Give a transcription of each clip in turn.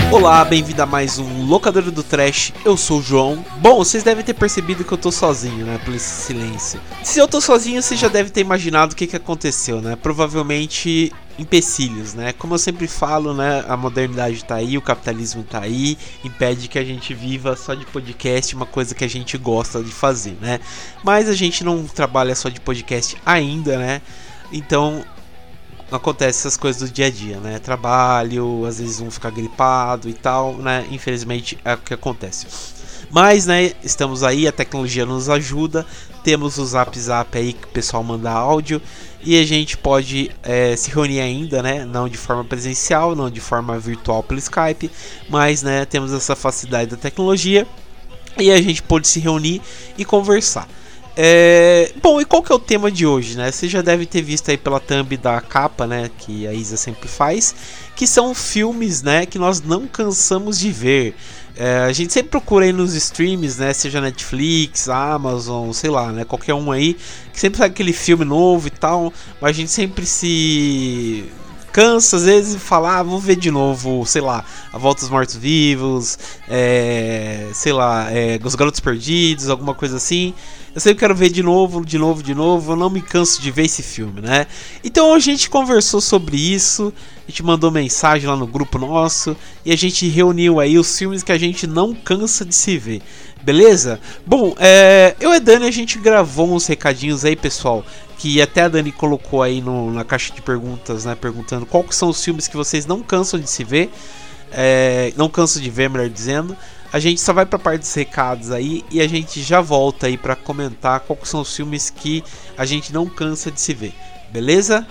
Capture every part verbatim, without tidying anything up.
Olá, bem-vindo a mais um Locadora do Trash, eu sou o João. Bom, vocês devem ter percebido que eu tô sozinho, né, por esse silêncio. Se eu tô sozinho, você já deve ter imaginado o que que aconteceu, né, provavelmente empecilhos, né, como eu sempre falo, né, a modernidade tá aí, o capitalismo tá aí, impede que a gente viva só de podcast, uma coisa que a gente gosta de fazer, né, mas a gente não trabalha só de podcast ainda, né, então acontece essas coisas do dia a dia, né? Trabalho, às vezes um fica gripado e tal, né? Infelizmente é o que acontece. Mas, né, estamos aí, a tecnologia nos ajuda, temos o Zap Zap aí que o pessoal manda áudio e a gente pode é, se reunir ainda, né? Não de forma presencial, não de forma virtual pelo Skype, mas, né, temos essa facilidade da tecnologia e a gente pode se reunir e conversar. É... Bom, e qual que é o tema de hoje, né? Você já deve ter visto aí pela thumb da capa, né? Que a Isa sempre faz, que são filmes, né? Que nós não cansamos de ver. É, a gente sempre procura aí nos streams, né? Seja Netflix, Amazon, sei lá, né? Qualquer um aí, que sempre sai aquele filme novo e tal, mas a gente sempre se cansa às vezes de falar, ah, vamos ver de novo, sei lá, A Volta dos Mortos-Vivos, é, sei lá, é, Os Garotos Perdidos, alguma coisa assim. Eu sempre quero ver de novo, de novo, de novo. Eu não me canso de ver esse filme, né? Então a gente conversou sobre isso. A gente mandou mensagem lá no grupo nosso. E a gente reuniu aí os filmes que a gente não cansa de se ver. Beleza? Bom, é, eu e a Dani, a gente gravou uns recadinhos aí, pessoal. Que até a Dani colocou aí no, na caixa de perguntas, né? Perguntando quais que são os filmes que vocês não cansam de se ver. É, não cansam de ver, melhor dizendo. A gente só vai pra parte dos recados aí e a gente já volta aí pra comentar quais são os filmes que a gente não cansa de se ver, beleza?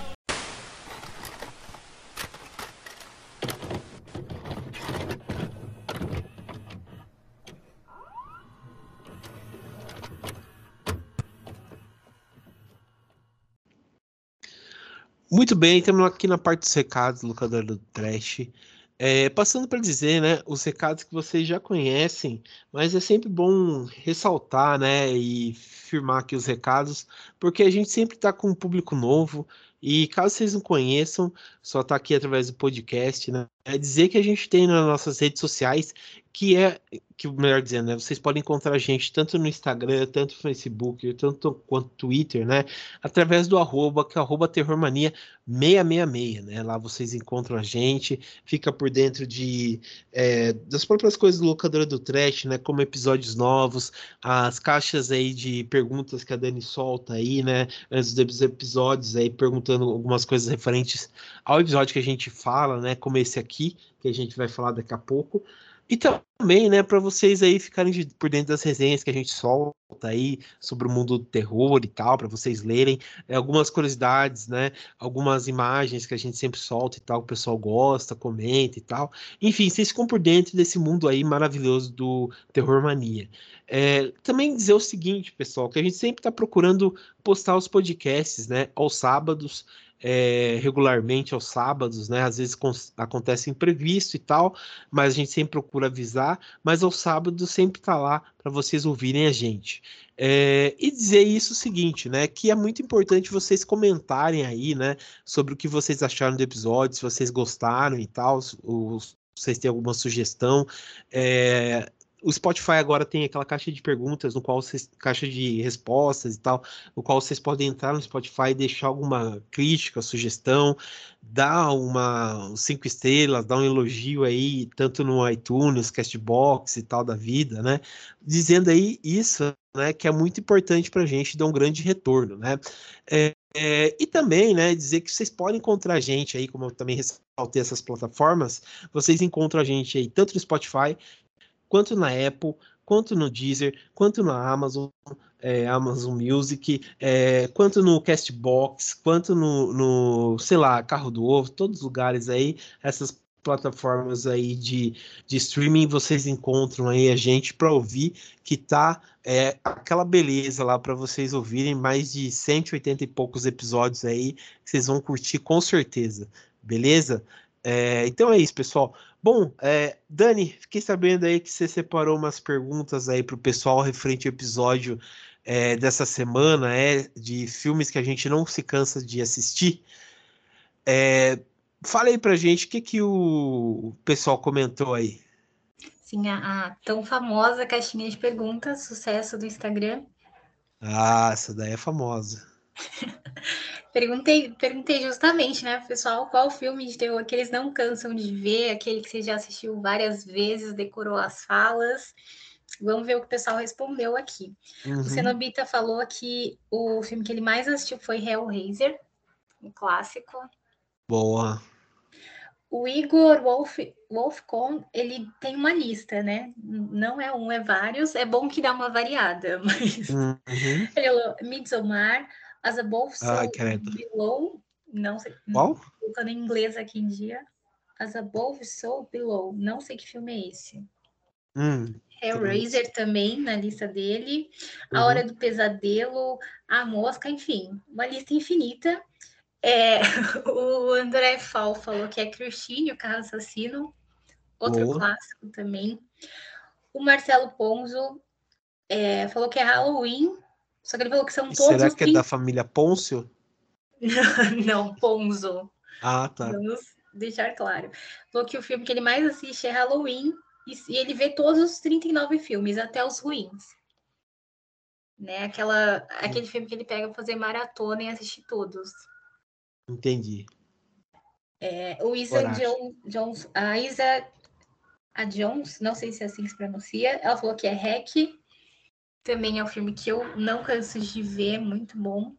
Muito bem, estamos aqui na parte dos recados, locadora do Trash. É, passando para dizer, né, os recados que vocês já conhecem, mas é sempre bom ressaltar, né, e firmar aqui os recados, porque a gente sempre está com um público novo e caso vocês não conheçam, só está aqui através do podcast, né, é dizer que a gente tem nas nossas redes sociais, que é, que melhor dizendo, né, vocês podem encontrar a gente tanto no Instagram, tanto no Facebook, tanto quanto Twitter, né, através do arroba, que é arroba terrormania seiscentos e sessenta e seis, né, lá vocês encontram a gente, fica por dentro de é, das próprias coisas do Locadora do Trash, né? Como episódios novos, as caixas aí de perguntas que a Dani solta aí, né? Antes dos episódios aí, perguntando algumas coisas referentes ao episódio que a gente fala, né? Como esse aqui, que a gente vai falar daqui a pouco. E também, né, para vocês aí ficarem de, por dentro das resenhas que a gente solta aí sobre o mundo do terror e tal, para vocês lerem é, algumas curiosidades, né, algumas imagens que a gente sempre solta e tal, que o pessoal gosta, comenta e tal. Enfim, vocês ficam por dentro desse mundo aí maravilhoso do Terror Mania. É, também dizer o seguinte, pessoal, que a gente sempre está procurando postar os podcasts, né, aos sábados, é, regularmente aos sábados, né? Às vezes acontece imprevisto e tal, mas a gente sempre procura avisar, mas aos sábados sempre tá lá para vocês ouvirem a gente. É, e dizer isso o seguinte, né? Que é muito importante vocês comentarem aí, né? Sobre o que vocês acharam do episódio, se vocês gostaram e tal, se vocês têm alguma sugestão. É, o Spotify agora tem aquela caixa de perguntas, no qual vocês, caixa de respostas e tal, no qual vocês podem entrar no Spotify e deixar alguma crítica, sugestão, dar uma cinco estrelas, dar um elogio aí, tanto no iTunes, Castbox e tal da vida, né? Dizendo aí isso, né, que é muito importante para a gente dar um grande retorno, né? É, é, e também, né, dizer que vocês podem encontrar a gente aí, como eu também ressaltei essas plataformas, vocês encontram a gente aí tanto no Spotify, quanto na Apple, quanto no Deezer, quanto na Amazon, é, Amazon Music, é, quanto no Castbox, quanto no, no, sei lá, Carro do Ovo, todos os lugares aí, essas plataformas aí de, de streaming, vocês encontram aí a gente para ouvir, que tá é, aquela beleza lá para vocês ouvirem, mais de cento e oitenta e poucos episódios aí, que vocês vão curtir com certeza, beleza? É, então é isso, pessoal. Bom, é, Dani, fiquei sabendo aí que você separou umas perguntas aí para o pessoal referente ao episódio é, dessa semana, é, de filmes que a gente não se cansa de assistir. fala aí pra gente o que, que o pessoal comentou aí. Sim, a, a tão famosa caixinha de perguntas, sucesso do Instagram. Ah, essa daí é famosa. Perguntei, perguntei justamente, né, pessoal, qual filme de terror que eles não cansam de ver, aquele que você já assistiu várias vezes, decorou as falas. Vamos ver o que o pessoal respondeu aqui. O Uhum. Cenobita falou que o filme que ele mais assistiu foi Hellraiser, um clássico. Boa. O Igor Wolf, Wolfcon, ele tem uma lista, né? Não é um, é vários. É bom que dá uma variada, mas Uhum. ele falou Midsommar, As Above Ai, So credo. Below, não sei, Qual? colocando em inglês aqui em dia. As Above So Below, não sei que filme é esse. Hum, também não sei. Hellraiser também na lista dele, A Hora Uhum. do Pesadelo, A Mosca, enfim, uma lista infinita. É, o André Fal falou que é Christine, o carro assassino, outro Boa. clássico também. O Marcelo Ponzo é, falou que é Halloween, só que ele falou que são E todos será os que é da trinta. família Pôncio? Não, Ponzo. Ah, tá. Vamos deixar claro. Falou que o filme que ele mais assiste é Halloween e ele vê todos os trinta e nove filmes, até os ruins. Né? Aquela, aquele filme que ele pega pra fazer maratona e assistir todos. Entendi. É, o Isa Coragem. Jones, a Isa a Jones, não sei se é assim que se pronuncia, ela falou que é Hack. Também é um filme que eu não canso de ver, muito bom.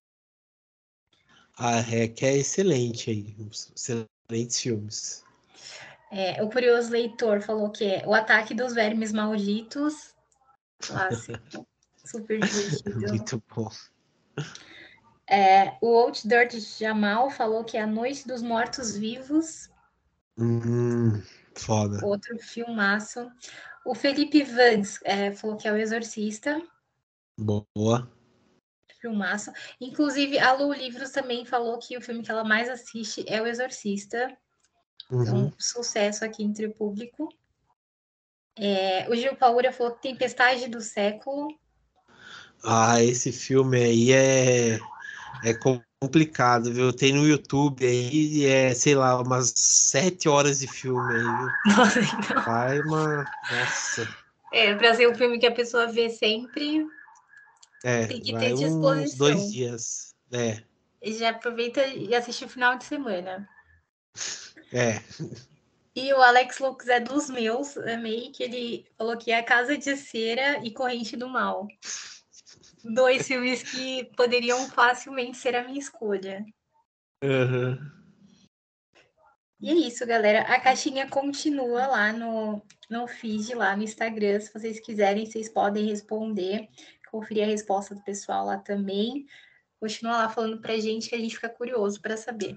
A Rec é excelente aí. Excelentes filmes. É, o Curioso Leitor falou que é O Ataque dos Vermes Malditos, clássico, super divertido. Muito bom. É, o Old Dirt Jamal falou que é A Noite dos Mortos Vivos, Hum, foda. outro filmaço. O Felipe Vans é, falou que é O Exorcista, Boa. filmaço. Inclusive, a Lu Livros também falou que o filme que ela mais assiste é O Exorcista. Então, Uhum. sucesso aqui entre o público. É, o Gil Paura falou que Tempestade do Século. Ah, esse filme aí é, é complicado, viu? Tem no YouTube aí, é, sei lá, umas sete horas de filme aí, viu? Nossa, então. Vai uma. Nossa. É, para ser um filme que a pessoa vê sempre, É, tem que ter vai uns dois disposição. dias. É, Já aproveita e assiste o final de semana. é. E o Alex Lux é dos meus, amei que ele falou que é A Casa de Cera e Corrente do Mal. Dois filmes que poderiam facilmente ser a minha escolha. Uhum. E é isso, galera. A caixinha continua lá no, no feed, lá no Instagram. Se vocês quiserem, vocês podem responder. Conferir a resposta do pessoal lá também. Continua lá falando pra gente que a gente fica curioso para saber.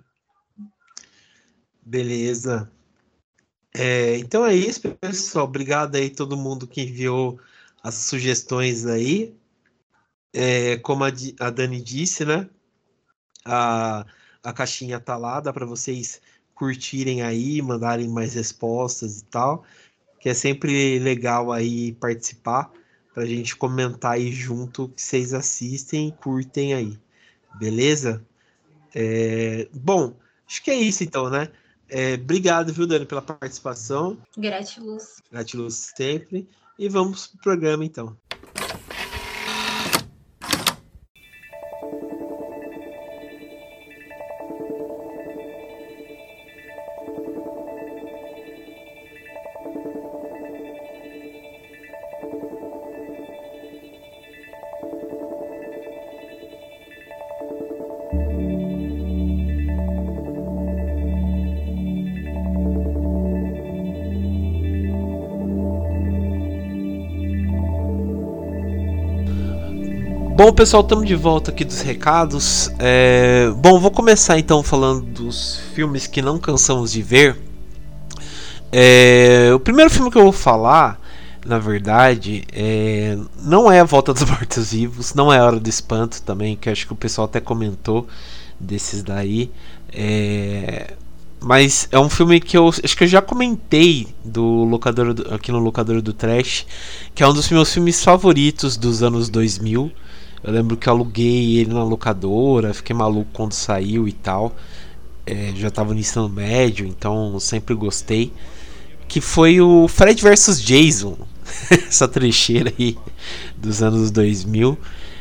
Beleza. É, então é isso, pessoal. Obrigado aí todo mundo que enviou as sugestões aí. É, como a, Di- a Dani disse, né? A, a caixinha tá lá, dá para vocês curtirem aí, mandarem mais respostas e tal, que é sempre legal aí participar, pra gente comentar aí junto o que vocês assistem e curtem aí, beleza? É, bom, acho que é isso então, né? É, obrigado, viu, Dani, pela participação. Gratiluz. Gratiluz sempre. E vamos pro programa então. Bom, pessoal, estamos de volta aqui dos recados. É... Bom, vou começar então falando dos filmes que não cansamos de ver. É... O primeiro filme que eu vou falar, na verdade, é... não é A Volta dos Mortos-Vivos, não é Hora do Espanto também, que acho que o pessoal até comentou desses daí. É... Mas é um filme que eu acho que eu já comentei do locador do, aqui no Locador do Trash, que é um dos meus filmes favoritos dos anos dois mil. Eu lembro que eu aluguei ele na locadora, fiquei maluco quando saiu e tal. é, já estava no ensino médio, então sempre gostei. Que foi o Fred versus. Jason. Essa trecheira aí dos anos dois mil.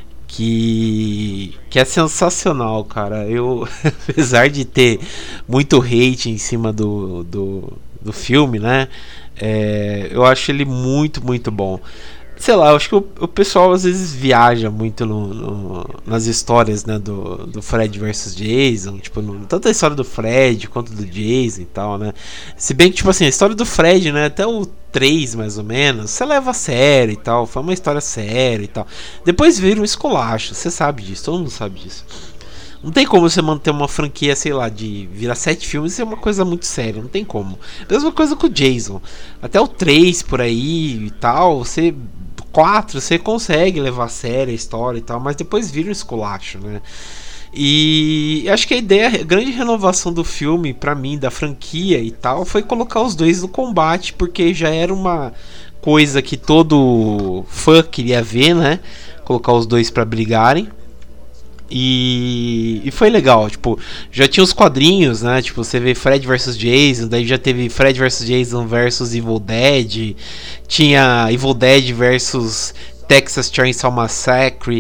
Que, que é sensacional, cara. Eu, apesar de ter muito hate em cima do, do, do filme, né? É, eu acho ele muito, muito bom. Sei lá, eu acho que o, o pessoal às vezes viaja muito no, no, nas histórias, né, do, do Fred versus. Jason, tipo, no, tanto a história do Fred quanto do Jason e tal, né? Se bem que, tipo assim, a história do Fred, né, até o três mais ou menos, você leva a sério e tal, foi uma história séria e tal. Depois vira um esculacho, você sabe disso, todo mundo sabe disso. Não tem como você manter uma franquia, sei lá, de virar sete filmes e ser uma coisa muito séria, não tem como. Mesma coisa com o Jason. Até o três por aí e tal, você quatro você consegue levar a sério a história e tal, mas depois vira um esculacho, né? E acho que a ideia, a grande renovação do filme, pra mim, da franquia e tal, foi colocar os dois no combate, porque já era uma coisa que todo fã queria ver, né? Colocar os dois pra brigarem. E, e foi legal, tipo, já tinha os quadrinhos, né? Tipo, você vê Fred versus. Jason, daí já teve Fred versus. Jason versus Evil Dead, tinha Evil Dead versus. Texas Chainsaw Massacre,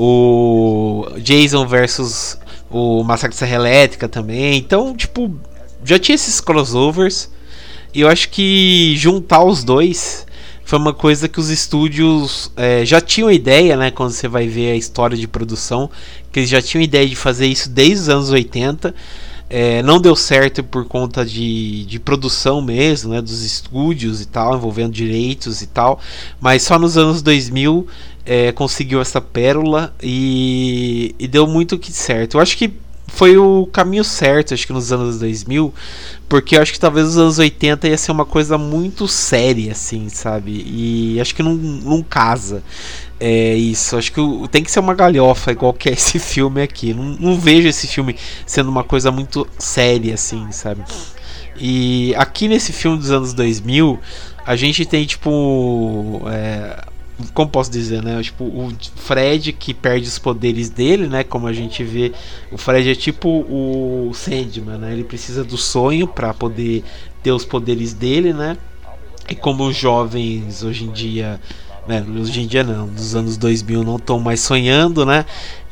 o Jason versus. O Massacre de Serra Elétrica também. Então, tipo, já tinha esses crossovers. E eu acho que juntar os dois foi uma coisa que os estúdios é, já tinham ideia, né? Quando você vai ver a história de produção, que eles já tinham ideia de fazer isso desde os anos oitenta. É, não deu certo por conta de, de produção mesmo, né, dos estúdios e tal, envolvendo direitos e tal, mas só nos anos dois mil é, conseguiu essa pérola e, e deu muito que certo. Eu acho que foi o caminho certo, acho que nos anos dois mil, porque eu acho que talvez nos anos oitenta ia ser uma coisa muito séria, assim, sabe? E acho que não, não casa. É isso, acho que tem que ser uma galhofa igual que é esse filme aqui. Não, não vejo esse filme sendo uma coisa muito séria, assim, sabe? E aqui nesse filme dos anos dois mil, a gente tem tipo. É, como posso dizer, né? Tipo, o Fred que perde os poderes dele, né? Como a gente vê, o Fred é tipo o Sandman, né? Ele precisa do sonho para poder ter os poderes dele, né? E como os jovens hoje em dia, né, hoje em dia não, nos anos dois mil não estão mais sonhando, né?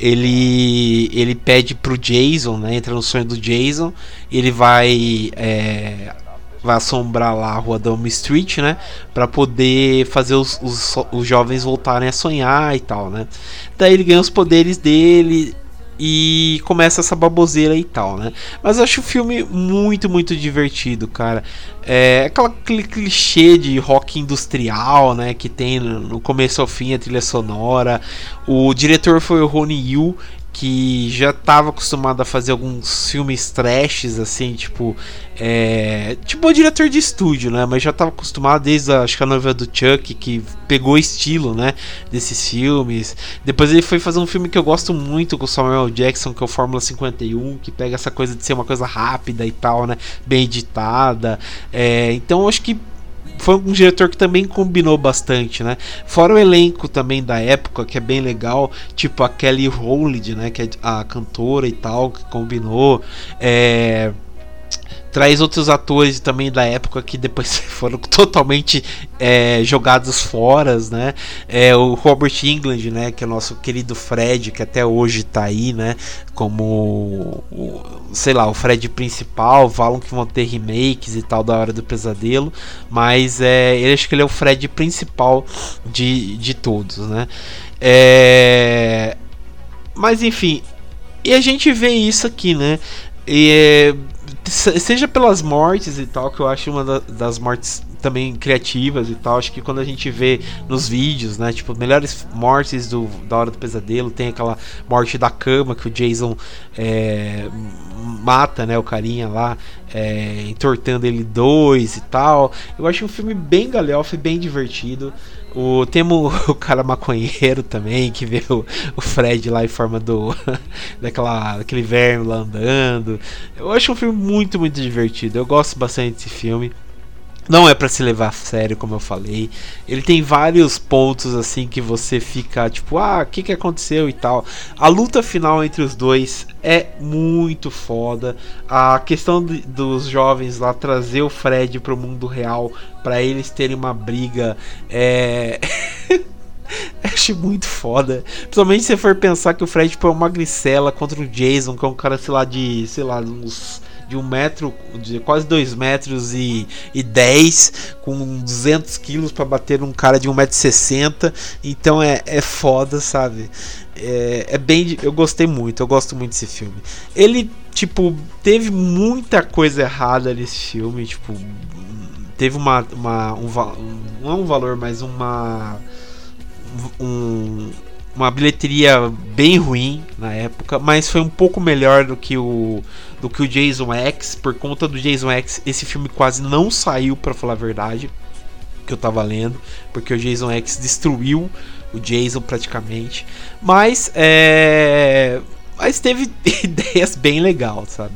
Ele ele pede pro Jason, né? Entra no sonho do Jason, ele vai é, vai assombrar lá a rua da Elm Street, né? Para poder fazer os, os, os jovens voltarem a sonhar e tal, né? Daí ele ganha os poderes dele e começa essa baboseira e tal, né? Mas eu acho o filme muito, muito divertido, cara. É aquela, aquele clichê de rock industrial, né? Que tem no começo ao fim a trilha sonora. O diretor foi o Ronnie Yu, que já estava acostumado a fazer alguns filmes trashes, assim, tipo é, tipo o diretor de estúdio, né, mas já estava acostumado desde a, acho que a Noiva do Chuck, que pegou o estilo, né, desses filmes. Depois ele foi fazer um filme que eu gosto muito com o Samuel Jackson, que é o Fórmula cinquenta e um, que pega essa coisa de ser uma coisa rápida e tal, né, bem editada. É, então eu acho que foi um diretor que também combinou bastante, né? Fora o elenco também da época, que é bem legal, tipo a Kelly Rowland, né? Que é a cantora e tal, que combinou. É... Traz outros atores também da época que depois foram totalmente é, jogados fora, né? É, o Robert Englund, né? Que é o nosso querido Fred, que até hoje tá aí, né? Como o, sei lá, o Fred principal. Falam que vão ter remakes e tal da Hora do Pesadelo, mas é, ele acho que ele é o Fred principal de, de todos, né? É, mas enfim, e a gente vê isso aqui, né? E, seja pelas mortes e tal, que eu acho uma da, das mortes também criativas e tal. Acho que quando a gente vê nos vídeos, né, tipo, melhores mortes do, da Hora do Pesadelo, tem aquela morte da cama que o Jason é, mata, né, o carinha lá, é, entortando ele dois e tal. Eu acho um filme bem galhofa e bem divertido. O, temos o cara maconheiro também, que vê o, o Fred lá em forma do daquela, daquele verme lá andando. Eu acho um filme muito, muito divertido. Eu gosto bastante desse filme. Não é pra se levar a sério, como eu falei. Ele tem vários pontos assim que você fica tipo, ah, o que que aconteceu e tal. A luta final entre os dois é muito foda. A questão de, dos jovens lá trazer o Fred pro mundo real, pra eles terem uma briga, é... acho muito foda. Principalmente se você for pensar que o Fred tipo, é uma magricela contra o Jason, que é um cara, sei lá, de, sei lá, uns... de um metro, de quase dois metros e, e dez, com duzentos quilos pra bater num cara de um metro e sessenta. Então é, é foda, sabe? É, é bem. Eu gostei muito, eu gosto muito desse filme. Ele, tipo, teve muita coisa errada nesse filme. Tipo, teve uma. uma um, um, não é um valor, mas uma. Um, uma bilheteria bem ruim na época, mas foi um pouco melhor do que o do que o Jason X. Por conta do Jason X, esse filme quase não saiu, pra falar a verdade, que eu tava lendo, porque o Jason X destruiu o Jason praticamente. Mas é, mas teve ideias bem legais, sabe?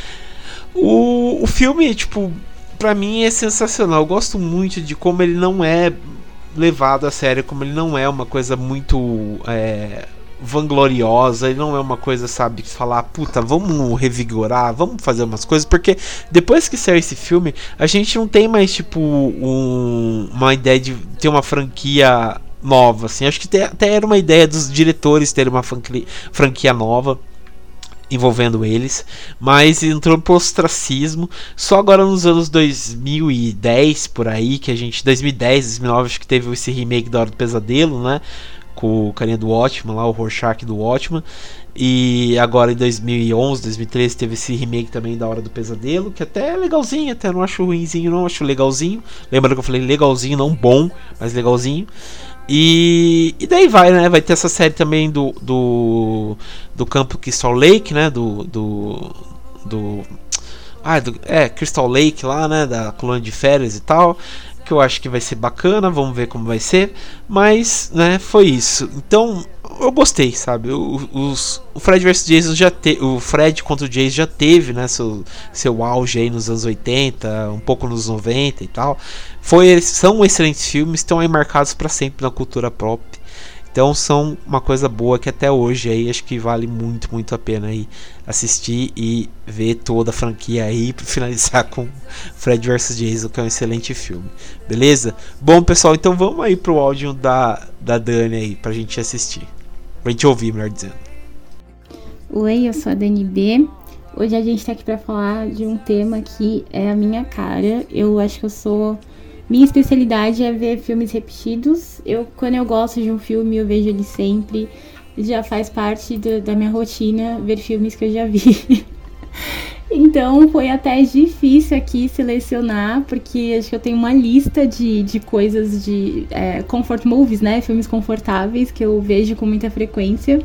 O, o filme, tipo, pra mim é sensacional. Eu gosto muito de como ele não é levado a sério, como ele não é uma coisa muito é, vangloriosa, ele não é uma coisa, sabe, falar, puta, vamos revigorar, vamos fazer umas coisas, porque depois que saiu esse filme, a gente não tem mais, tipo, um, uma ideia de ter uma franquia nova, assim. Acho que até era uma ideia dos diretores terem uma franquia nova envolvendo eles, mas entrou pro ostracismo só agora nos anos dois mil e dez, por aí, que a gente, dois mil e dez, dois mil e nove, acho que teve esse remake da Hora do Pesadelo, né, com o carinha do Watchmen lá, o Rorschach do Watchmen, e agora em dois mil e onze, dois mil e treze teve esse remake também da Hora do Pesadelo, que até é legalzinho, até não acho ruinzinho não, acho legalzinho, lembra que eu falei legalzinho, não bom, mas legalzinho. E, e daí vai, né? Vai ter essa série também do do, do campo Crystal Lake, né? Do do, do, ah, do é Crystal Lake lá, né? Da colônia de férias e tal, que eu acho que vai ser bacana. Vamos ver como vai ser. Mas, né? Foi isso. Então eu gostei, sabe? O, os, o Fred versus. Jason já te, o Fred contra o Jason já teve, né? Seu, seu auge aí nos anos oitenta, um pouco nos noventa e tal. Foi, são excelentes filmes, estão aí marcados para sempre na cultura pop. Então são uma coisa boa que até hoje aí acho que vale muito, muito a pena aí assistir e ver toda a franquia aí para finalizar com Fred versus. Jason, que é um excelente filme. Beleza? Bom, pessoal, então vamos aí pro áudio da, da Dani aí pra gente assistir. Pra gente ouvir, melhor dizendo. Oi, eu sou a Dani B. Hoje a gente tá aqui pra falar de um tema que é a minha cara. Eu acho que eu sou... Minha especialidade é ver filmes repetidos. Eu, quando eu gosto de um filme, eu vejo ele sempre. Já faz parte do, da minha rotina ver filmes que eu já vi. Então foi até difícil aqui selecionar, porque acho que eu tenho uma lista de, de coisas de é, comfort movies, né? Filmes confortáveis que eu vejo com muita frequência.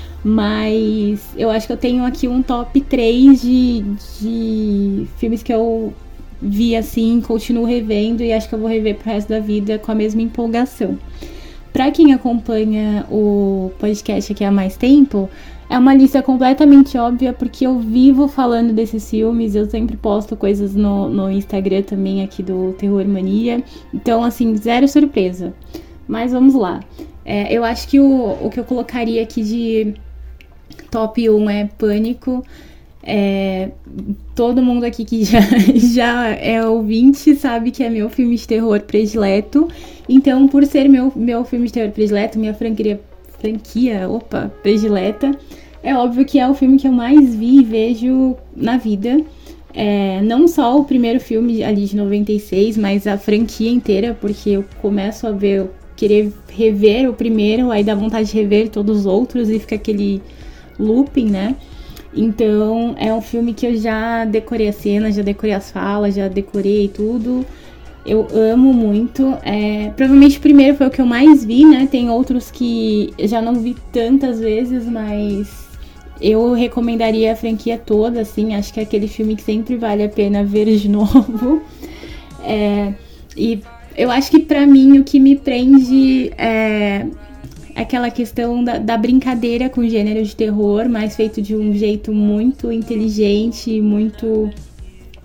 Mas eu acho que eu tenho aqui um top três de, de filmes que eu vi assim, continuo revendo e acho que eu vou rever pro resto da vida com a mesma empolgação. Pra quem acompanha o podcast aqui há mais tempo, é uma lista completamente óbvia, porque eu vivo falando desses filmes, eu sempre posto coisas no, no Instagram também aqui do Terror Mania, então assim, zero surpresa. Mas vamos lá. É, eu acho que o, o que eu colocaria aqui de top um é Pânico. É, todo mundo aqui que já, já é ouvinte sabe que é meu filme de terror predileto. Então, por ser meu, meu filme de terror predileto, minha franquia, franquia opa, predileta, é óbvio que é o filme que eu mais vi e vejo na vida. É, não só o primeiro filme ali de noventa e seis, mas a franquia inteira, porque eu começo a ver, eu querer rever o primeiro, aí dá vontade de rever todos os outros e fica aquele looping, né? Então, é um filme que eu já decorei as cenas, já decorei as falas, já decorei tudo. Eu amo muito. É, provavelmente o primeiro foi o que eu mais vi, né? Tem outros que eu já não vi tantas vezes, mas eu recomendaria a franquia toda, assim. Acho que é aquele filme que sempre vale a pena ver de novo. É, e eu acho que pra mim o que me prende é aquela questão da, da brincadeira com o gênero de terror, mas feito de um jeito muito inteligente, muito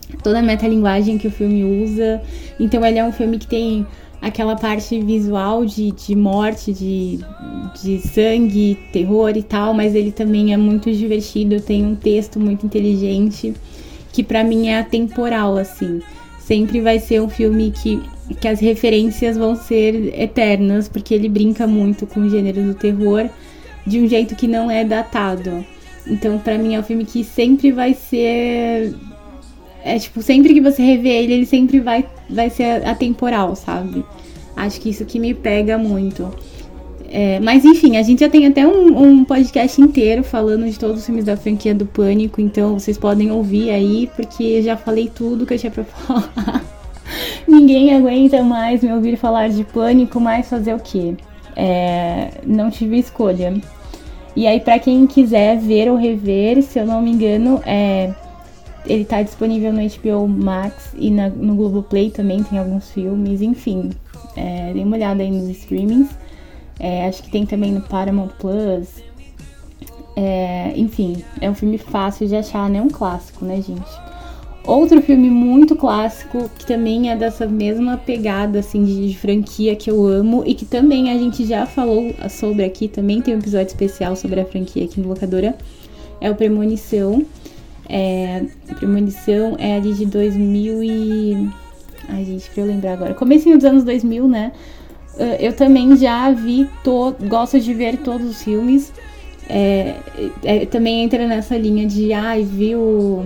toda a metalinguagem que o filme usa. Então ele é um filme que tem aquela parte visual de, de morte, de, de sangue, terror e tal, mas ele também é muito divertido, tem um texto muito inteligente, que pra mim é atemporal, assim. Sempre vai ser um filme que, que as referências vão ser eternas, porque ele brinca muito com o gênero do terror de um jeito que não é datado. Então, pra mim, é um filme que sempre vai ser... É tipo, sempre que você revê ele, ele sempre vai, vai ser atemporal, sabe? Acho que isso que me pega muito. É, mas enfim, a gente já tem até um, um podcast inteiro falando de todos os filmes da franquia do Pânico, então vocês podem ouvir aí, porque eu já falei tudo que eu tinha pra falar. Ninguém aguenta mais me ouvir falar de Pânico, mas fazer o quê? É, não tive escolha. E aí, pra quem quiser ver ou rever, se eu não me engano, é... ele tá disponível no H B O Max e na, no Globoplay também tem alguns filmes, enfim. É, dê uma olhada aí nos streamings. É, acho que tem também no Paramount Plus. É, enfim, é um filme fácil de achar, né? Um clássico, né, gente? Outro filme muito clássico, que também é dessa mesma pegada, assim, de, de franquia que eu amo. E que também a gente já falou sobre aqui. Também tem um episódio especial sobre a franquia aqui no Locadora. É o Premonição. É, a Premonição é ali de dois mil e... Ai, gente, pra eu lembrar agora. Comecinho dos anos dois mil, né? Eu também já vi, to... gosto de ver todos os filmes. É, é, também entra nessa linha de, ai, viu...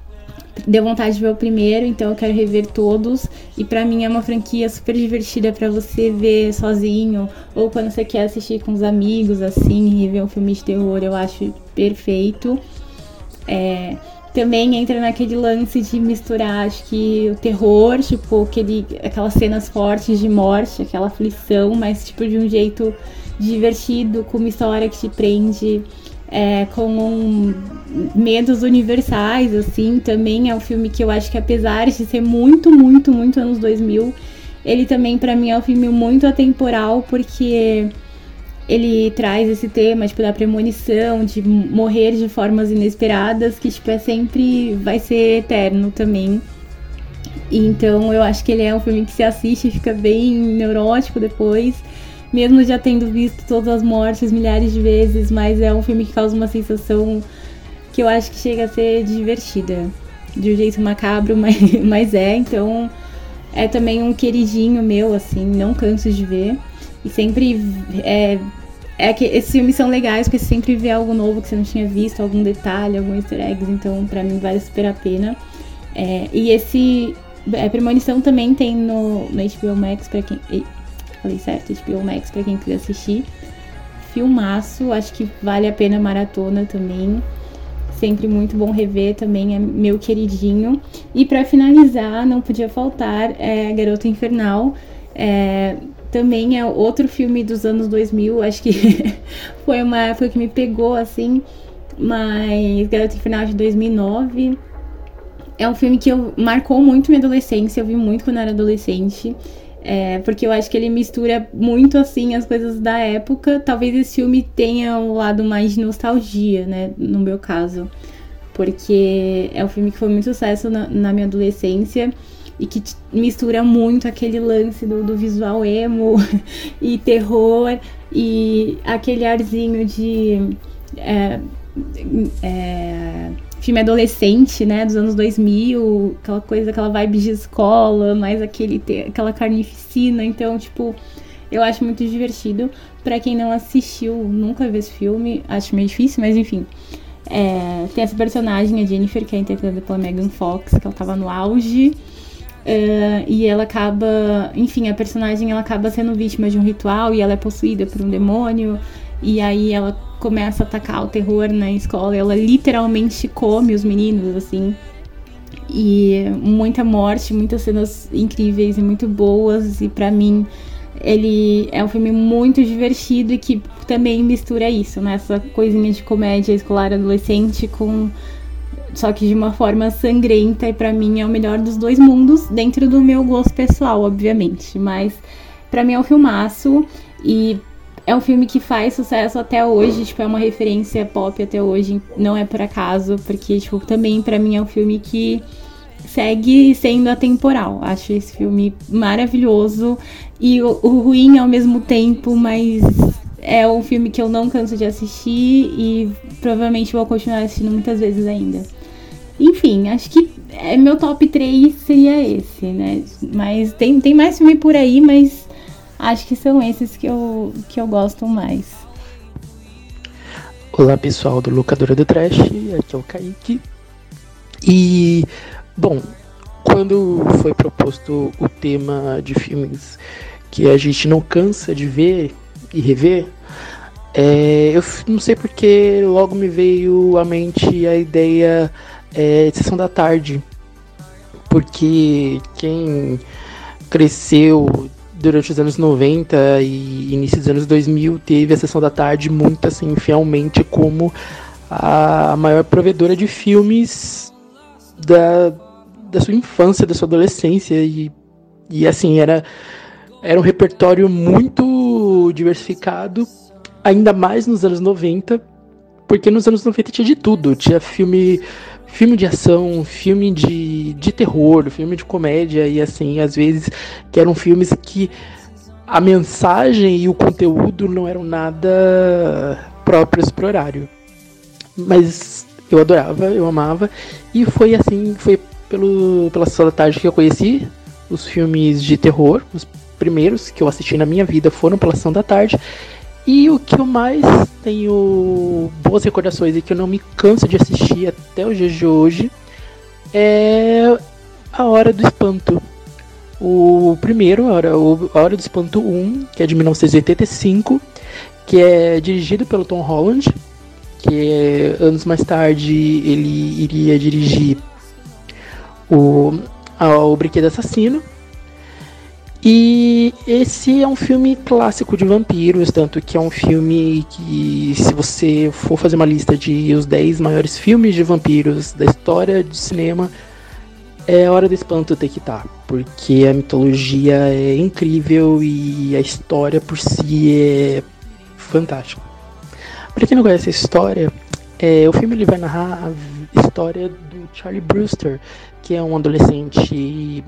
Deu vontade de ver o primeiro, então eu quero rever todos. E pra mim é uma franquia super divertida pra você ver sozinho. Ou quando você quer assistir com os amigos, assim, rever um filme de terror, eu acho perfeito. É, também entra naquele lance de misturar, acho que o terror, tipo, aquele, aquelas cenas fortes de morte, aquela aflição, mas tipo de um jeito divertido, com uma história que te prende, é, com um, medos universais, assim. Também é um filme que eu acho que, apesar de ser muito, muito, muito anos dois mil, ele também pra mim é um filme muito atemporal, porque... ele traz esse tema, tipo, da premonição, de morrer de formas inesperadas, que, tipo, é sempre... vai ser eterno também. E, então, eu acho que ele é um filme que se assiste e fica bem neurótico depois, mesmo já tendo visto todas as mortes milhares de vezes, mas é um filme que causa uma sensação que eu acho que chega a ser divertida. De um jeito macabro, mas, mas é. Então, é também um queridinho meu, assim, não canso de ver. E sempre é, é que esses filmes são legais, porque você sempre vê algo novo que você não tinha visto, algum detalhe, algum easter eggs, então pra mim vale super a pena. É, e esse é, Premonição também tem no, no H B O Max, pra quem... Ei, falei certo? H B O Max pra quem quiser assistir. Filmaço, acho que vale a pena a maratona também. Sempre muito bom rever, também é meu queridinho. E pra finalizar, não podia faltar, é Garota Infernal. É... Também é outro filme dos anos dois mil, acho que foi, uma, foi o que me pegou, assim, mas Garota Infernal de dois mil e nove é um filme que eu, marcou muito minha adolescência, eu vi muito quando eu era adolescente, é, porque eu acho que ele mistura muito, assim, as coisas da época. Talvez esse filme tenha um lado mais de nostalgia, né, no meu caso, porque é um filme que foi muito sucesso na, na minha adolescência, e que mistura muito aquele lance do, do visual emo e terror e aquele arzinho de é, é, filme adolescente, né, dos anos dois mil, aquela coisa, aquela vibe de escola, mais aquele, aquela carnificina. Então, tipo, eu acho muito divertido. Pra quem não assistiu, nunca viu esse filme, acho meio difícil, mas enfim. É, tem essa personagem, a Jennifer, que é interpretada pela Megan Fox, que ela tava no auge. Uh, e ela acaba, enfim, a personagem ela acaba sendo vítima de um ritual e ela é possuída por um demônio, e aí ela começa a atacar o terror na escola, ela literalmente come os meninos, assim, e muita morte, muitas cenas incríveis e muito boas, e pra mim ele é um filme muito divertido e que também mistura isso, né, essa coisinha de comédia escolar adolescente com... só que de uma forma sangrenta, e pra mim é o melhor dos dois mundos, dentro do meu gosto pessoal, obviamente. Mas pra mim é um filmaço, e é um filme que faz sucesso até hoje, tipo, é uma referência pop até hoje, não é por acaso, porque, tipo, também pra mim é um filme que segue sendo atemporal. Acho esse filme maravilhoso e o, o ruim ao mesmo tempo, mas é um filme que eu não canso de assistir e provavelmente vou continuar assistindo muitas vezes ainda. Enfim, acho que é, meu top três seria esse, né? Mas tem, tem mais filme por aí, mas acho que são esses que eu, que eu gosto mais. Olá, pessoal do Locadora do Trash, aqui é o Kaique. E, bom, quando foi proposto o tema de filmes que a gente não cansa de ver e rever, é, eu não sei porque logo me veio à mente a ideia é, de Sessão da Tarde, porque quem cresceu durante os anos noventa e início dos anos dois mil teve a Sessão da Tarde muito assim, fielmente como a maior provedora de filmes da, da sua infância, da sua adolescência, e, e assim, era, era um repertório muito diversificado, ainda mais nos anos noventa, porque nos anos noventa tinha de tudo, tinha filme, filme de ação, filme de, de terror, filme de comédia, e assim, às vezes que eram filmes que a mensagem e o conteúdo não eram nada próprios para o horário. Mas eu adorava, eu amava, e foi assim, foi pelo, pela Sessão da Tarde que eu conheci os filmes de terror. Os primeiros que eu assisti na minha vida foram pela Sessão da Tarde, e o que eu mais tenho boas recordações e que eu não me canso de assistir até os dias de hoje é A Hora do Espanto. O primeiro, A Hora, A Hora do Espanto um, que é de mil novecentos e oitenta e cinco, que é dirigido pelo Tom Holland, que anos mais tarde ele iria dirigir o, o Brinquedo Assassino. E esse é um filme clássico de vampiros, tanto que é um filme que, se você for fazer uma lista de os dez maiores filmes de vampiros da história do cinema, é A Hora do Espanto tem que estar, porque a mitologia é incrível e a história por si é fantástica. Para quem não conhece a história, é, o filme ele vai narrar a história do Charlie Brewster, que é um adolescente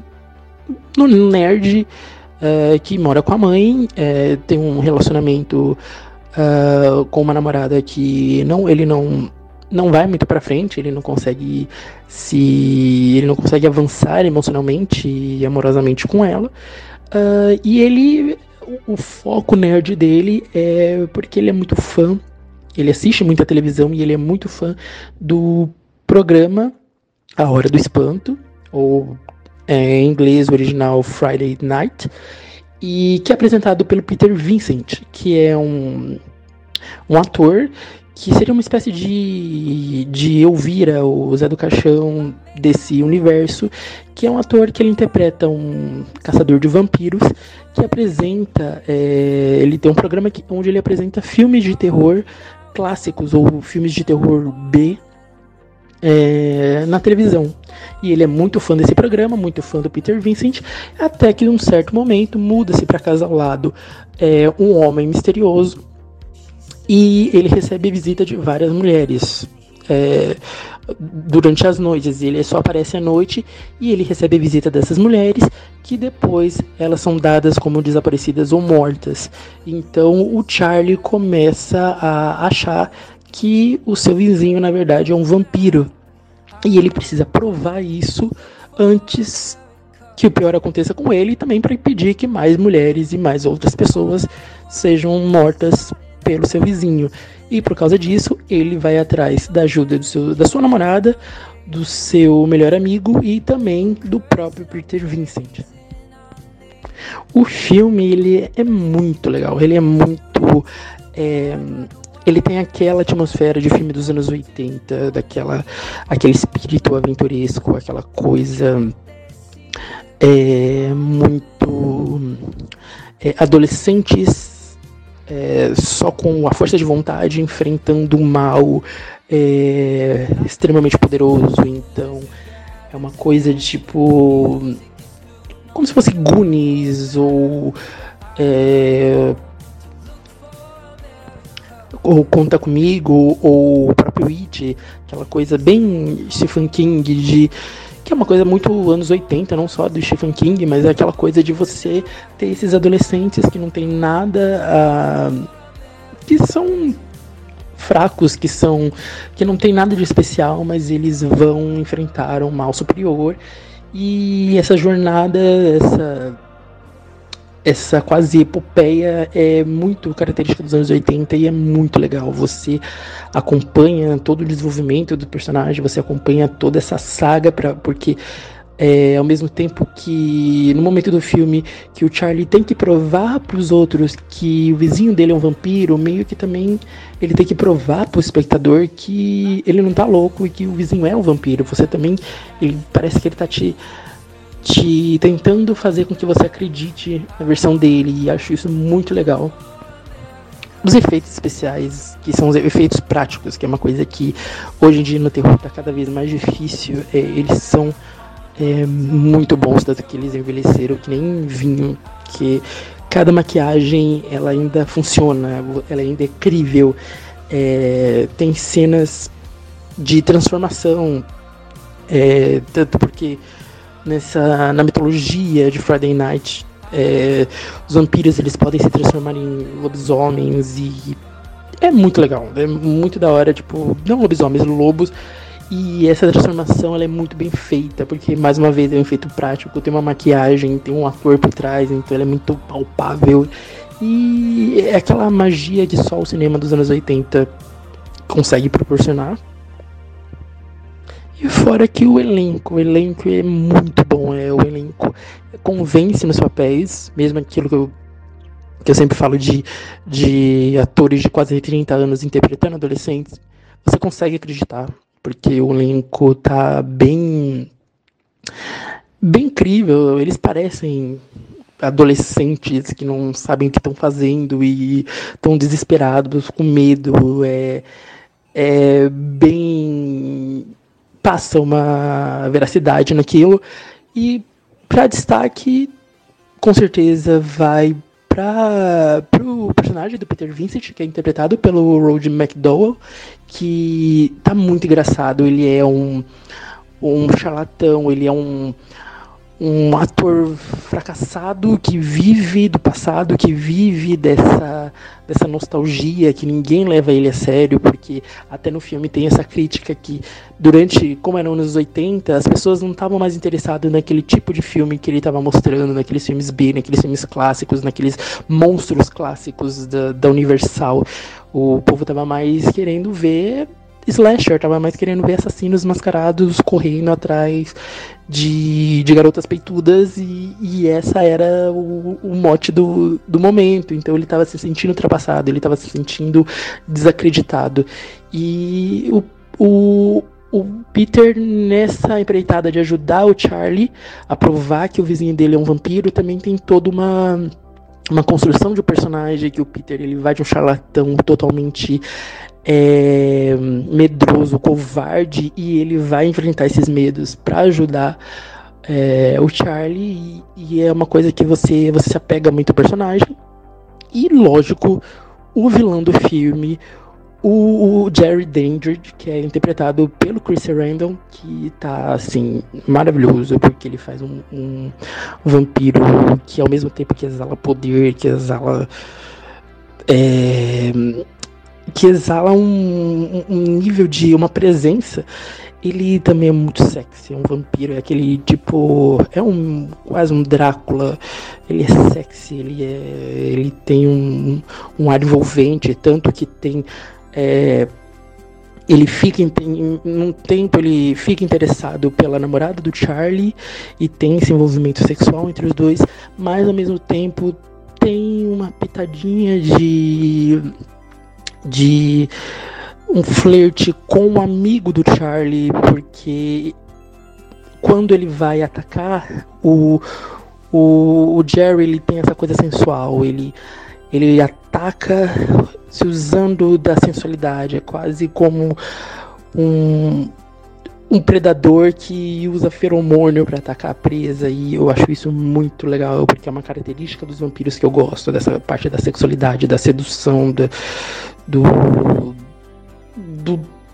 nerd uh, que mora com a mãe, uh, tem um relacionamento uh, com uma namorada que não, ele não, não vai muito pra frente, ele não consegue se ele não consegue avançar emocionalmente e amorosamente com ela, uh, e ele o, o foco nerd dele é porque ele é muito fã, ele assiste muita televisão e ele é muito fã do programa A Hora do Espanto, ou é, em inglês o original Friday Night, e que é apresentado pelo Peter Vincent, que é um, um ator que seria uma espécie de, de Elvira, o Zé do Caixão desse universo, que é um ator que ele interpreta um caçador de vampiros, que apresenta, é, ele tem um programa que, onde ele apresenta filmes de terror clássicos, ou filmes de terror B, É, na televisão. E ele é muito fã desse programa, muito fã do Peter Vincent, até que num certo momento muda-se para casa ao lado é, um homem misterioso, e ele recebe a visita de várias mulheres é, durante as noites. Ele só aparece à noite e ele recebe a visita dessas mulheres, que depois elas são dadas como desaparecidas ou mortas. Então o Charlie começa a achar que o seu vizinho, na verdade, é um vampiro. E ele precisa provar isso antes que o pior aconteça com ele, e também para impedir que mais mulheres e mais outras pessoas sejam mortas pelo seu vizinho. E por causa disso, ele vai atrás da ajuda do seu, da sua namorada, do seu melhor amigo e também do próprio Peter Vincent. O filme ele é muito legal, ele é muito... É, ele tem aquela atmosfera de filme dos anos oitenta, daquela, aquele espírito aventuresco, aquela coisa é, muito é, adolescentes é, só com a força de vontade enfrentando um mal é, extremamente poderoso. Então é uma coisa de tipo como se fosse Goonies ou é, ou Conta Comigo, ou o próprio It, aquela coisa bem Stephen King, de que é uma coisa muito anos oitenta, não só do Stephen King, mas é aquela coisa de você ter esses adolescentes que não tem nada a... que são fracos, que são que não tem nada de especial, mas eles vão enfrentar um mal superior, e essa jornada, essa essa quase epopeia é muito característica dos anos oitenta e é muito legal. Você acompanha todo o desenvolvimento do personagem, você acompanha toda essa saga, pra, porque é, ao mesmo tempo que no momento do filme que o Charlie tem que provar para os outros que o vizinho dele é um vampiro, meio que também ele tem que provar para o espectador que ele não tá louco e que o vizinho é um vampiro. Você também, ele, parece que ele tá te te tentando fazer com que você acredite na versão dele, e acho isso muito legal. Os efeitos especiais, que são os efeitos práticos, que é uma coisa que hoje em dia no terror está cada vez mais difícil, é, eles são é, muito bons, tanto que eles envelheceram que nem vinho, que cada maquiagem ela ainda funciona, ela ainda é crível, é, tem cenas de transformação, é, tanto porque nessa, na mitologia de Friday Night, é, os vampiros eles podem se transformar em lobisomens, e é muito legal, é muito da hora, tipo, não lobisomens, lobos, e essa transformação ela é muito bem feita, porque mais uma vez é um efeito prático, tem uma maquiagem, tem um ator por trás, então ela é muito palpável, e é aquela magia que só o cinema dos anos oitenta consegue proporcionar. E fora que o elenco, o elenco é muito bom, é, o elenco convence nos papéis, mesmo aquilo que eu, que eu sempre falo de, de atores de quase trinta anos interpretando adolescentes, você consegue acreditar, porque o elenco tá bem, bem incrível, eles parecem adolescentes que não sabem o que estão fazendo e estão desesperados, com medo, é, é bem... passa uma veracidade naquilo. E para destaque, com certeza vai para o personagem do Peter Vincent, que é interpretado pelo Roddy McDowall, que tá muito engraçado. Ele é um, um charlatão, ele é um, um ator fracassado que vive do passado, que vive dessa, dessa nostalgia, que ninguém leva ele a sério, porque até no filme tem essa crítica que durante, como eram nos anos oitenta, as pessoas não estavam mais interessadas naquele tipo de filme que ele estava mostrando, naqueles filmes B, naqueles filmes clássicos, naqueles monstros clássicos da, da Universal. O povo estava mais querendo ver slasher, tava mais querendo ver assassinos mascarados correndo atrás de, de garotas peitudas, e, e essa era o, o mote do, do momento. Então ele tava se sentindo ultrapassado, ele tava se sentindo desacreditado, e o, o, o Peter, nessa empreitada de ajudar o Charlie a provar que o vizinho dele é um vampiro, também tem toda uma uma construção de um personagem, que o Peter ele vai de um charlatão totalmente É, medroso, covarde, e ele vai enfrentar esses medos para ajudar é, o Charlie, e, e é uma coisa que você, você se apega muito ao personagem. E lógico, o vilão do filme, o, o Jerry Dandridge, que é interpretado pelo Chris Sarandon, que tá assim maravilhoso, porque ele faz um, um, um vampiro que ao mesmo tempo que exala poder, que exala é, que exala um, um nível de uma presença, ele também é muito sexy, é um vampiro, é aquele tipo, é um quase um Drácula, ele é sexy, ele, é, ele tem um, um ar envolvente, tanto que tem, é, ele fica, em um tempo ele fica interessado pela namorada do Charlie, e tem esse envolvimento sexual entre os dois, mas ao mesmo tempo tem uma pitadinha de... de um flerte com um amigo do Charlie, porque quando ele vai atacar o, o, o Jerry, ele tem essa coisa sensual, ele, ele ataca se usando da sensualidade, é quase como um, um predador que usa feromônio para atacar a presa, e eu acho isso muito legal, porque é uma característica dos vampiros que eu gosto, dessa parte da sexualidade, da sedução, da, do, do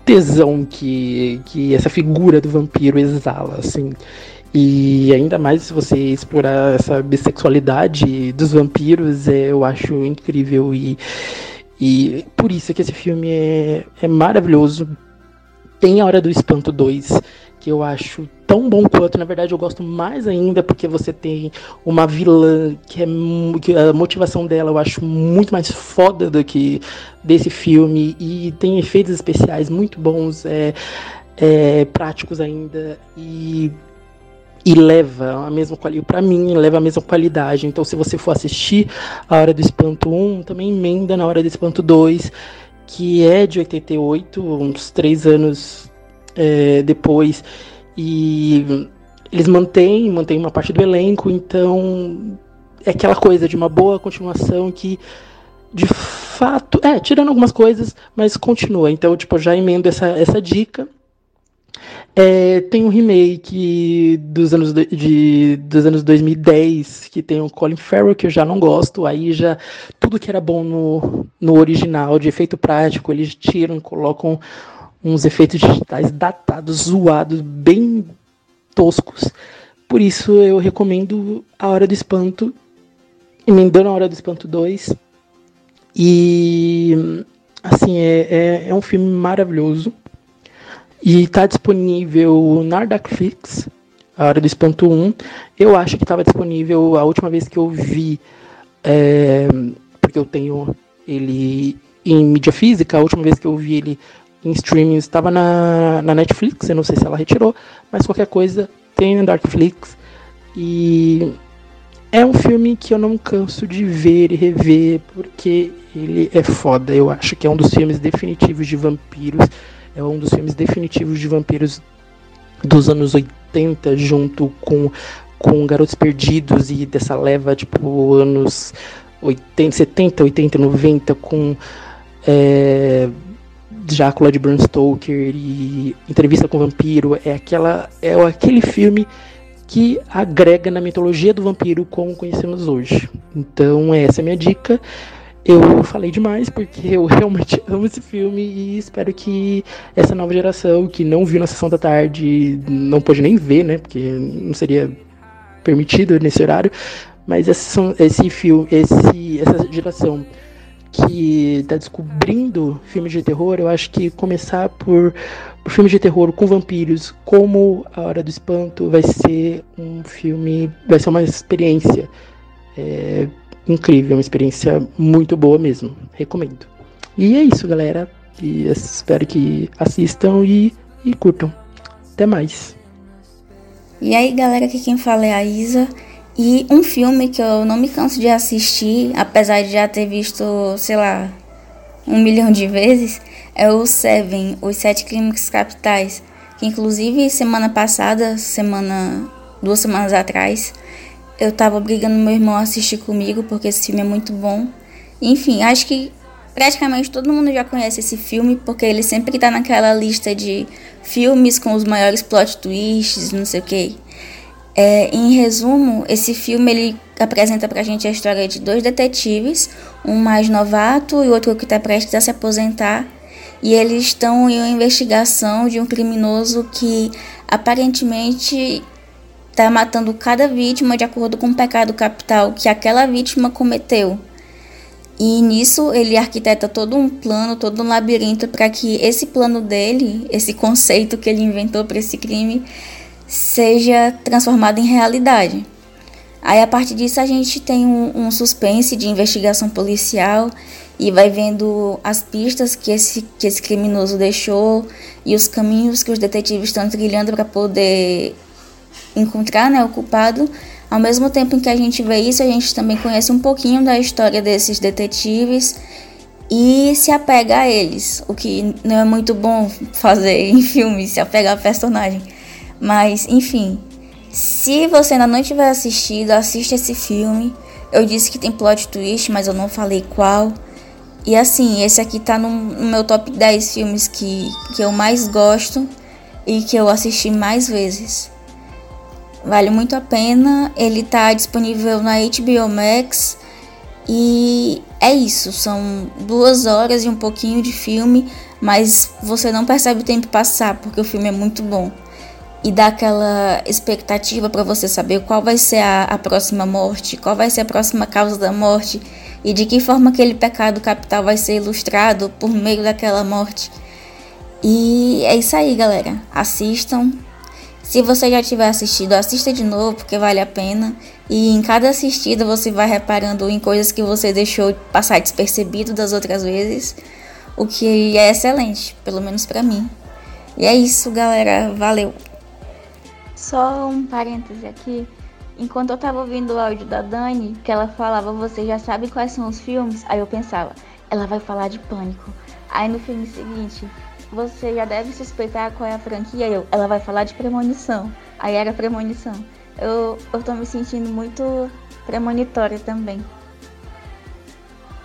tesão que, que essa figura do vampiro exala, assim. E ainda mais se você explorar essa bissexualidade dos vampiros, é, eu acho incrível. E, e por isso que esse filme é, é maravilhoso. Tem A Hora do Espanto dois, que eu acho tão bom quanto. Na verdade, eu gosto mais ainda porque você tem uma vilã que, é, que a motivação dela eu acho muito mais foda do que desse filme. E tem efeitos especiais muito bons, é, é, práticos ainda. E... E leva a mesma qualidade, pra mim, leva a mesma qualidade. Então, se você for assistir A Hora do Espanto um, também emenda na Hora do Espanto dois, que é de oitenta e oito, uns três anos é, depois. E eles mantêm, mantêm uma parte do elenco, então é aquela coisa de uma boa continuação que, de fato, é, tirando algumas coisas, mas continua. Então, tipo, eu já emendo essa, essa dica. É, tem um remake dos anos, de, dos anos dois mil e dez, que tem o Colin Farrell, que eu já não gosto. Aí já tudo que era bom no, no original, de efeito prático, eles tiram, colocam uns efeitos digitais datados, zoados, bem toscos. Por isso eu recomendo A Hora do Espanto, emendando A Hora do Espanto dois. E assim, é, é, é um filme maravilhoso. E está disponível na Darkflix, A Hora do Espanto um. Eu acho que estava disponível a última vez que eu vi, é, porque eu tenho ele em mídia física, a última vez que eu vi ele em streaming estava na, na Netflix, eu não sei se ela retirou, mas qualquer coisa tem na Darkflix. E é um filme que eu não canso de ver e rever, porque ele é foda. Eu acho que é um dos filmes definitivos de vampiros. É um dos filmes definitivos de vampiros dos anos oitenta, junto com, com Garotos Perdidos e dessa leva, tipo, anos oitenta, setenta, oitenta, noventa, com é, Drácula de Bram Stoker e Entrevista com o Vampiro. É, aquela, é aquele filme que agrega na mitologia do vampiro como conhecemos hoje. Então, essa é a minha dica. Eu falei demais porque eu realmente amo esse filme e espero que essa nova geração que não viu na Sessão da Tarde, não pôde nem ver, né, porque não seria permitido nesse horário, mas esse, esse filme, esse, essa geração que está descobrindo filmes de terror, eu acho que começar por, por filmes de terror com vampiros, como A Hora do Espanto, vai ser um filme, vai ser uma experiência é, incrível, uma experiência muito boa mesmo. Recomendo. E é isso, galera. E espero que assistam e, e curtam. Até mais. E aí, galera, aqui quem fala é a Isa. E um filme que eu não me canso de assistir, apesar de já ter visto, sei lá, um milhão de vezes, é o Seven, Os Sete Crimes Capitais. Que inclusive semana passada, semana, duas semanas atrás, eu tava obrigando meu irmão a assistir comigo, porque esse filme é muito bom. Enfim, acho que praticamente todo mundo já conhece esse filme, porque ele sempre tá naquela lista de filmes com os maiores plot twists, não sei o que. É, em resumo, esse filme ele apresenta pra gente a história de dois detetives, um mais novato e outro que tá prestes a se aposentar. E eles estão em uma investigação de um criminoso que aparentemente está matando cada vítima de acordo com o pecado capital que aquela vítima cometeu. E nisso ele arquiteta todo um plano, todo um labirinto para que esse plano dele, esse conceito que ele inventou para esse crime, seja transformado em realidade. Aí a partir disso a gente tem um, um suspense de investigação policial e vai vendo as pistas que esse, que esse criminoso deixou e os caminhos que os detetives estão trilhando para poder encontrar, né, o culpado. Ao mesmo tempo em que a gente vê isso, a gente também conhece um pouquinho da história desses detetives e se apega a eles, o que não é muito bom fazer em filmes, se apegar a personagem. Mas, enfim, se você ainda não tiver assistido, assiste esse filme. Eu disse que tem plot twist, mas eu não falei qual. E assim, esse aqui tá no, no meu top dez filmes que, que eu mais gosto e que eu assisti mais vezes. Vale muito a pena, ele tá disponível na H B O Max e é isso, são duas horas e um pouquinho de filme, mas você não percebe o tempo passar, porque o filme é muito bom. E dá aquela expectativa para você saber qual vai ser a, a próxima morte, qual vai ser a próxima causa da morte e de que forma aquele pecado capital vai ser ilustrado por meio daquela morte. E é isso aí, galera. Assistam. Se você já tiver assistido, assista de novo, porque vale a pena. E em cada assistida você vai reparando em coisas que você deixou passar despercebido das outras vezes, o que é excelente, pelo menos pra mim. E é isso, galera. Valeu! Só um parêntese aqui. Enquanto eu tava ouvindo o áudio da Dani, que ela falava, você já sabe quais são os filmes? Aí eu pensava, ela vai falar de Pânico. Aí no filme seguinte, você já deve suspeitar qual é a franquia. Eu, ela vai falar de Premonição. Aí era Premonição. Eu, eu tô me sentindo muito premonitória também.